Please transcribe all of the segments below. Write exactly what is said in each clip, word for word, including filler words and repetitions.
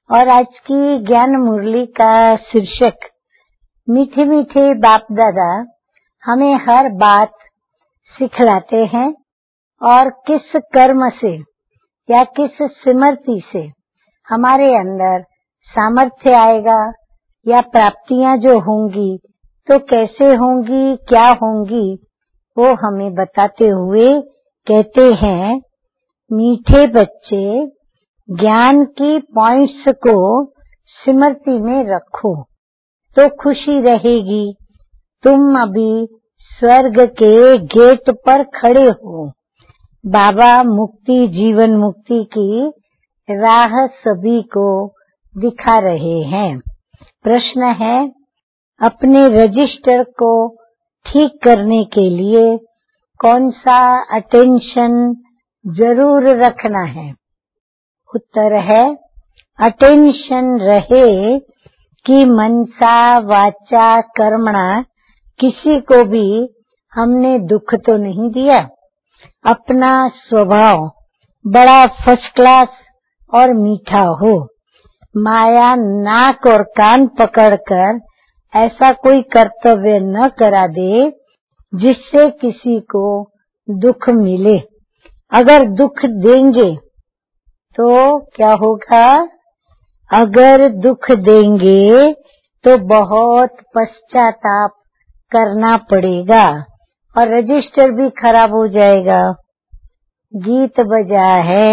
और आज की ज्ञान मुरली का शीर्षक मीठे मीठे बाप दादा हमें हर बात सिखलाते हैं और किस कर्म से या किस स्मृति से हमारे अंदर सामर्थ्य आएगा या प्राप्तियां जो होंगी तो कैसे होंगी, क्या होंगी, वो हमें बताते हुए कहते हैं, मीठे बच्चे ज्ञान की पॉइंट्स को स्मृति में रखो तो खुशी रहेगी। तुम अभी स्वर्ग के गेट पर खड़े हो। बाबा मुक्ति जीवन मुक्ति की राह सभी को दिखा रहे हैं। प्रश्न है, अपने रजिस्टर को ठीक करने के लिए कौन सा अटेंशन जरूर रखना है? उत्तर है, अटेंशन रहे कि मनसा वाचा कर्मणा किसी को भी हमने दुख तो नहीं दिया। अपना स्वभाव बड़ा फर्स्ट क्लास और मीठा हो। माया नाक और कान पकड़कर ऐसा कोई कर्तव्य न करा दे जिससे किसी को दुख मिले। अगर दुख देंगे तो क्या होगा? अगर दुख देंगे तो बहुत पश्चाताप करना पड़ेगा और रजिस्टर भी खराब हो जाएगा। गीत बजा है,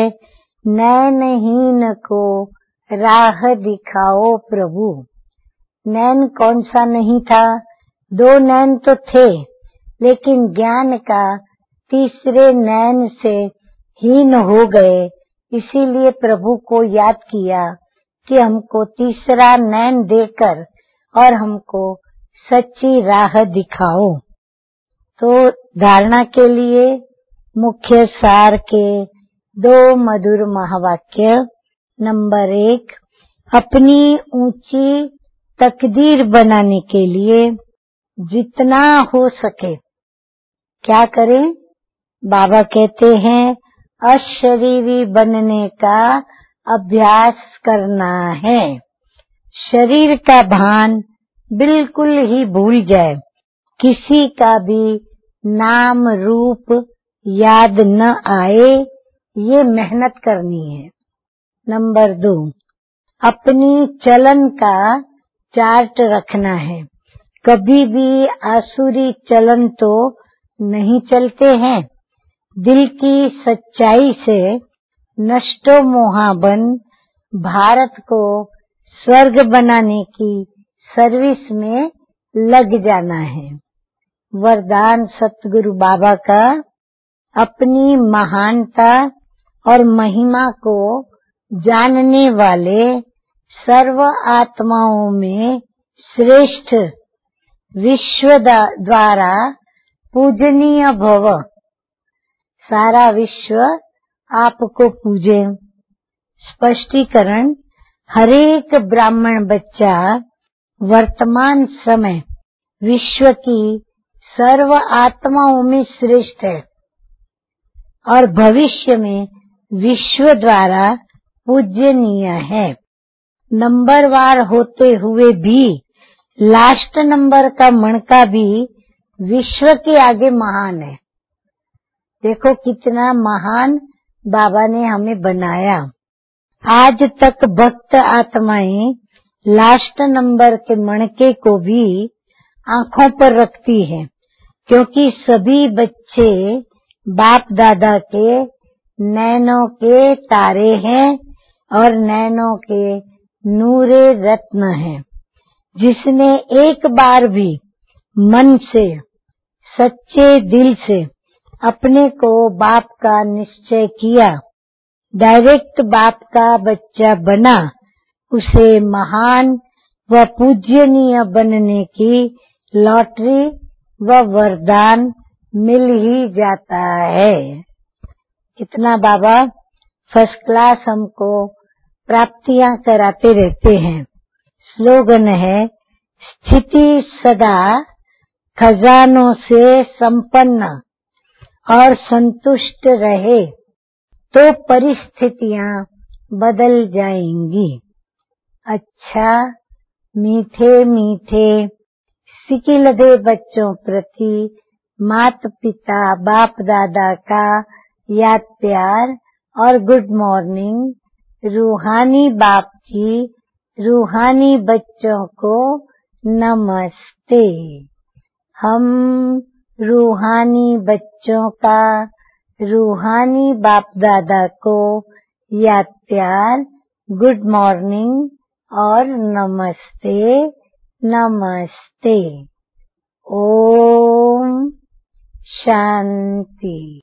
नैनहीन को राह दिखाओ प्रभु। नैन कौन सा नहीं था? दो नैन तो थे, लेकिन ज्ञान का तीसरे नैन से हीन हो गए। इसीलिए प्रभु को याद किया कि हमको तीसरा नैन देकर और हमको सच्ची राह दिखाओ। तो धारणा के लिए मुख्य सार के दो मधुर महावाक्य। नंबर एक, अपनी ऊंची तकदीर बनाने के लिए जितना हो सके क्या करें? बाबा कहते हैं, अशरीरी बनने का अभ्यास करना है। शरीर का भान बिल्कुल ही भूल जाए। किसी का भी नाम रूप याद न आए, ये मेहनत करनी है। नंबर दो, अपनी चलन का चार्ट रखना है। कभी भी आसुरी चलन तो नहीं चलते हैं। दिल की सच्चाई से नष्टो मोहाबन भारत को स्वर्ग बनाने की सर्विस में लग जाना है। वरदान सतगुरु बाबा का, अपनी महानता और महिमा को जानने वाले सर्व आत्माओं में श्रेष्ठ विश्व द्वारा पूजनीय भव। सारा विश्व आपको पूजे। स्पष्टीकरण, हरेक ब्राह्मण बच्चा वर्तमान समय विश्व की सर्व आत्माओं में श्रेष्ठ है और भविष्य में विश्व द्वारा पूजनीय है। नंबरवार होते हुए भी लास्ट नंबर का मणका भी विश्व के आगे महान है। देखो कितना महान बाबा ने हमें बनाया। आज तक भक्त आत्माएं लास्ट नंबर के मणके को भी आंखों पर रखती हैं, क्योंकि सभी बच्चे बाप दादा के नैनों के तारे हैं और नैनों के नूरे रत्न हैं। जिसने एक बार भी मन से सच्चे दिल से अपने को बाप का निश्चय किया, डायरेक्ट बाप का बच्चा बना, उसे महान व पूज्यनीय बनने की लॉटरी व वरदान मिल ही जाता है। कितना बाबा फर्स्ट क्लास हमको प्राप्तियां कराते रहते हैं। स्लोगन है, स्थिति सदा खजानों से संपन्न और संतुष्ट रहे तो परिस्थितियां बदल जाएंगी। अच्छा मीठे मीठे सिकिलधे बच्चों प्रति माता पिता बाप दादा का याद प्यार और गुड मॉर्निंग। रूहानी बाप की रूहानी बच्चों को नमस्ते। हम रूहानी बच्चों का रूहानी बाप दादा को याद प्यार गुड मॉर्निंग और नमस्ते नमस्ते। ओम शांति।